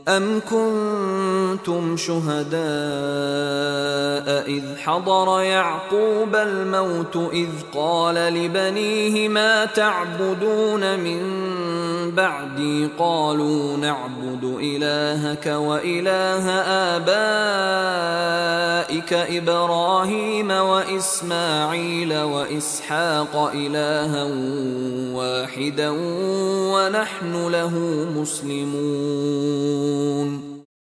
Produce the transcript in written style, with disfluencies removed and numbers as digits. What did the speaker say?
أَمْ كُنتُمْ شُهَدَاءَ إِذْ حَضَرَ يَعْقُوبَ الْمَوْتُ إِذْ قَالَ لِبَنِيهِ مَا تَعْبُدُونَ مِن بَعْدِي قَالُوا نَعْبُدُ إِلَٰهَكَ وَإِلَٰهَ آبَائِكَ إِبْرَاهِيمَ وَإِسْمَاعِيلَ وَإِسْحَاقَ إِلَٰهًا وَاحِدًا وَنَحْنُ لَهُ مُسْلِمُونَ